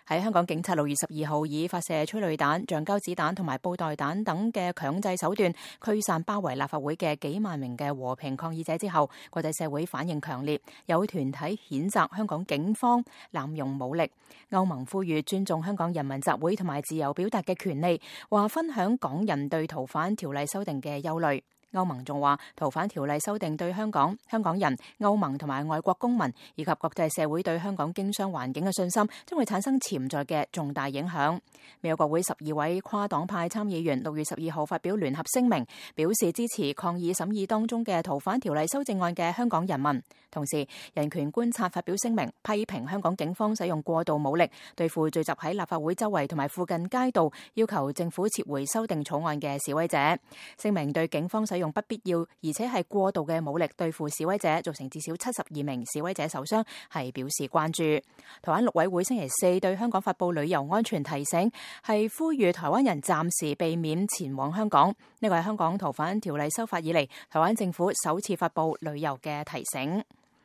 喺香港，警察6月12號以發射催淚彈、橡膠子彈同埋布袋彈等嘅強制手段驅散包圍立法會嘅幾萬名嘅和平抗議者之後，國際社會反應強烈，有團體譴責香港警方濫用武力。歐盟呼籲尊重香港人民集會同埋自由表達嘅權利，話分享港人對逃犯條例修訂嘅憂慮。歐盟仲話，逃犯條例修訂對香港人、歐盟同埋外國公民以及國際社會對香港經商環境嘅信心，將會產生潛在嘅重大影響。美國國會12位跨黨派參議員6月12號發表聯合聲明，表示支持抗議審議當中嘅逃犯條例修正案嘅香港人民。同時，人權觀察發表聲明，批評香港警方使用過度武力對付聚集喺立法會周圍同埋附近街道，要求政府撤回修訂草案嘅示威者。聲明對警方使用不必要而且係過度嘅武力對付示威者，造成至少72名示威者受傷，係表示關注。台灣陸委會星期4對香港發布旅遊安全提醒，係呼籲台灣人暫時避免前往香港。呢個係香港逃犯條例修法以嚟，台灣政府首次發布旅遊嘅提醒。